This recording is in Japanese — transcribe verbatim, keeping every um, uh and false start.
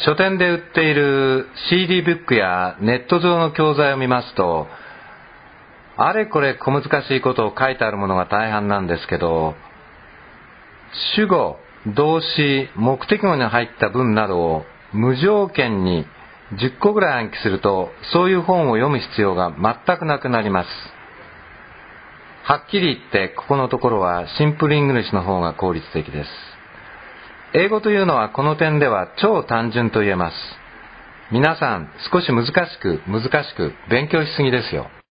書店で売っている シーディー ブックやネット上の教材を見ますと、あれこれ小難しいことを書いてあるものが大半なんですけど、主語、動詞、目的語に入った文などを無条件にじゅっこぐらい暗記すると、そういう本を読む必要が全くなくなります。はっきり言ってここのところはシンプルイングリッシュの方が効率的です。英語というのはこの点では超単純と言えます。皆さん少し難しく難しく勉強しすぎですよ。